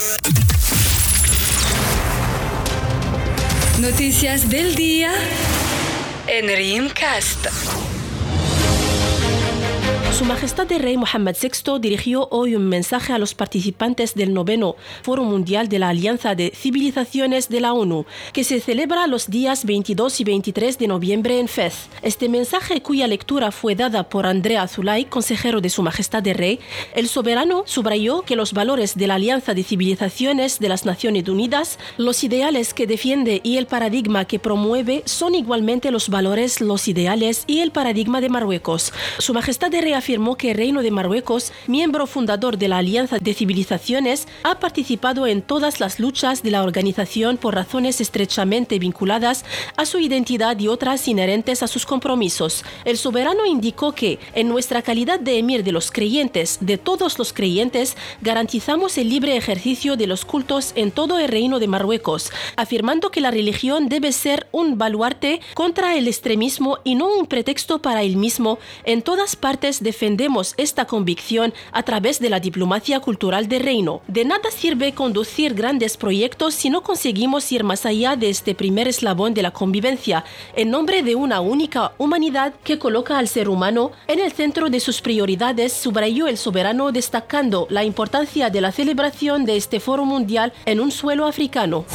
Noticias del día en Rimcast. Su Majestad el Rey Mohammed VI dirigió hoy un mensaje a los participantes del 9º Foro Mundial de la Alianza de Civilizaciones de la ONU, que se celebra los días 22 y 23 de noviembre en Fez. Este mensaje, cuya lectura fue dada por Andrea Zulay, consejero de Su Majestad el Rey, el soberano subrayó que los valores de la Alianza de Civilizaciones de las Naciones Unidas, los ideales que defiende y el paradigma que promueve son igualmente los valores, los ideales y el paradigma de Marruecos. Su Majestad el Rey afirmó que el Reino de Marruecos, miembro fundador de la Alianza de Civilizaciones, ha participado en todas las luchas de la organización por razones estrechamente vinculadas a su identidad y otras inherentes a sus compromisos. El soberano indicó que, en nuestra calidad de emir de los creyentes, de todos los creyentes, garantizamos el libre ejercicio de los cultos en todo el Reino de Marruecos, afirmando que la religión debe ser un baluarte contra el extremismo y no un pretexto para el mismo. En todas partes defendemos esta convicción a través de la diplomacia cultural del reino. De nada sirve conducir grandes proyectos si no conseguimos ir más allá de este primer eslabón de la convivencia, en nombre de una única humanidad que coloca al ser humano en el centro de sus prioridades, subrayó el soberano, destacando la importancia de la celebración de este foro mundial en un suelo africano.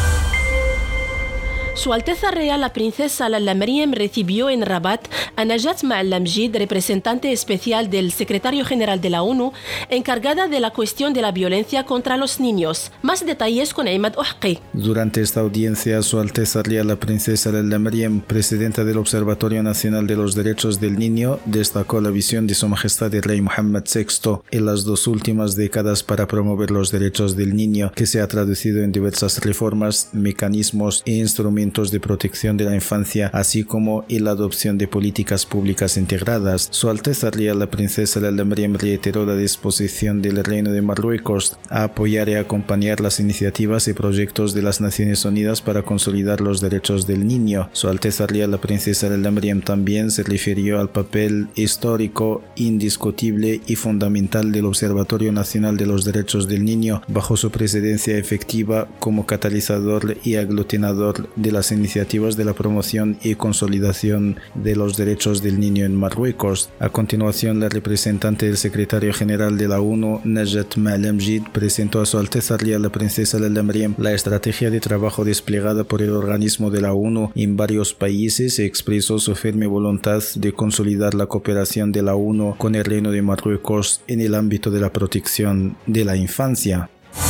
Su Alteza Real la Princesa Lalla Meriem recibió en Rabat a Najat Ma'al-Amjid, representante especial del Secretario General de la ONU, encargada de la cuestión de la violencia contra los niños. Más detalles con Imad Ohqi. Durante esta audiencia, Su Alteza Real la Princesa Lalla Meriem, presidenta del Observatorio Nacional de los Derechos del Niño, destacó la visión de Su Majestad el Rey Mohammed VI en las 2 últimas décadas para promover los derechos del niño, que se ha traducido en diversas reformas, mecanismos e instrumentos de protección de la infancia, así como en la adopción de políticas públicas integradas. Su Alteza Real la Princesa Lalla Meriem reiteró la disposición del Reino de Marruecos a apoyar y acompañar las iniciativas y proyectos de las Naciones Unidas para consolidar los derechos del niño. Su Alteza Real la Princesa Lalla Meriem también se refirió al papel histórico, indiscutible y fundamental del Observatorio Nacional de los Derechos del Niño bajo su presidencia efectiva como catalizador y aglutinador de las iniciativas de la promoción y consolidación de los derechos del niño en Marruecos. A continuación, la representante del Secretario General de la ONU, Najat Ma'al-Amjid, presentó a Su Alteza Real la Princesa Lalla Meriem la estrategia de trabajo desplegada por el organismo de la ONU en varios países y expresó su firme voluntad de consolidar la cooperación de la ONU con el Reino de Marruecos en el ámbito de la protección de la infancia.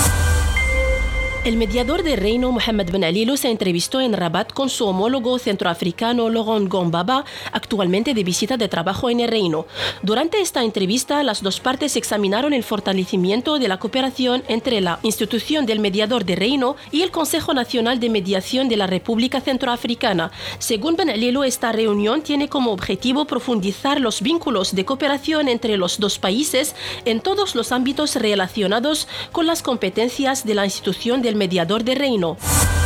El mediador del reino, Mohammed Ben Alilu, se entrevistó en Rabat con su homólogo centroafricano Laurent Gombaba, actualmente de visita de trabajo en el reino. Durante esta entrevista, las dos partes examinaron el fortalecimiento de la cooperación entre la institución del mediador del reino y el Consejo Nacional de Mediación de la República Centroafricana. Según Ben Alilu, esta reunión tiene como objetivo profundizar los vínculos de cooperación entre los dos países en todos los ámbitos relacionados con las competencias de la institución del mediador del reino.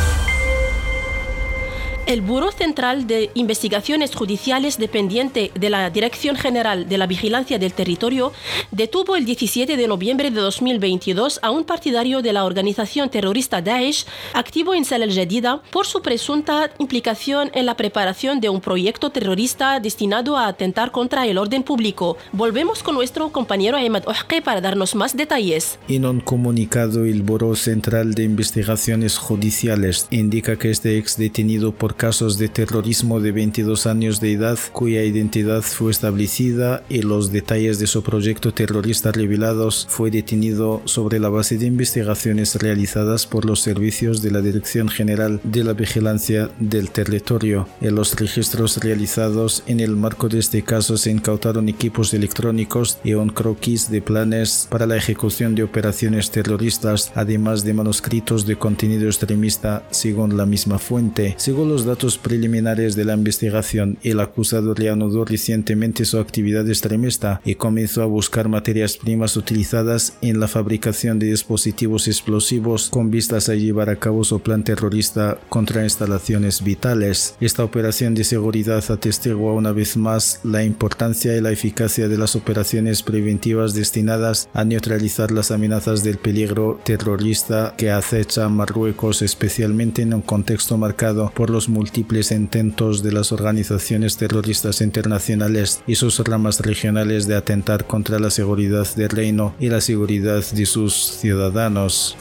El Buró Central de Investigaciones Judiciales, dependiente de la Dirección General de la Vigilancia del Territorio, detuvo el 17 de noviembre de 2022 a un partidario de la organización terrorista Daesh, activo en Salah al-Jadida, por su presunta implicación en la preparación de un proyecto terrorista destinado a atentar contra el orden público. Volvemos con nuestro compañero Imad Ohqi para darnos más detalles. En un comunicado, el Buró Central de Investigaciones Judiciales indica que este ex detenido por casos de terrorismo de 22 años de edad, cuya identidad fue establecida y los detalles de su proyecto terrorista revelados, fue detenido sobre la base de investigaciones realizadas por los servicios de la Dirección General de la Vigilancia del Territorio. En los registros realizados en el marco de este caso se incautaron equipos electrónicos y un croquis de planes para la ejecución de operaciones terroristas, además de manuscritos de contenido extremista, según la misma fuente. Según los datos preliminares de la investigación, el acusado reanudó recientemente su actividad extremista y comenzó a buscar materias primas utilizadas en la fabricación de dispositivos explosivos con vistas a llevar a cabo su plan terrorista contra instalaciones vitales. Esta operación de seguridad atestigua una vez más la importancia y la eficacia de las operaciones preventivas destinadas a neutralizar las amenazas del peligro terrorista que acecha a Marruecos, especialmente en un contexto marcado por los múltiples intentos de las organizaciones terroristas internacionales y sus ramas regionales de atentar contra la seguridad del reino y la seguridad de sus ciudadanos.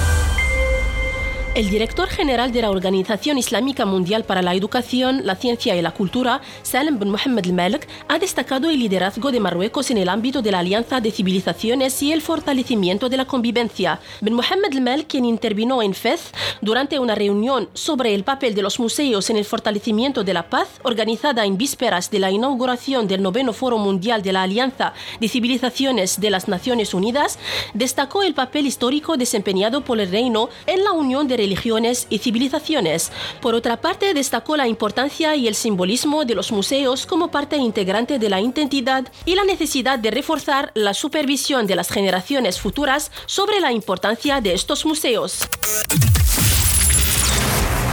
El director general de la Organización Islámica Mundial para la Educación, la Ciencia y la Cultura, Salem bin Mohammed al-Malek, ha destacado el liderazgo de Marruecos en el ámbito de la Alianza de Civilizaciones y el fortalecimiento de la convivencia. Bin Mohammed al-Malek, quien intervino en Fez durante una reunión sobre el papel de los museos en el fortalecimiento de la paz, organizada en vísperas de la inauguración del 9º Foro Mundial de la Alianza de Civilizaciones de las Naciones Unidas, destacó el papel histórico desempeñado por el reino en la unión de religiones y civilizaciones. Por otra parte, destacó la importancia y el simbolismo de los museos como parte integrante de la identidad y la necesidad de reforzar la supervisión de las generaciones futuras sobre la importancia de estos museos.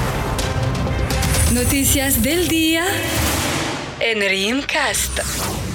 Noticias del día en Rimcast.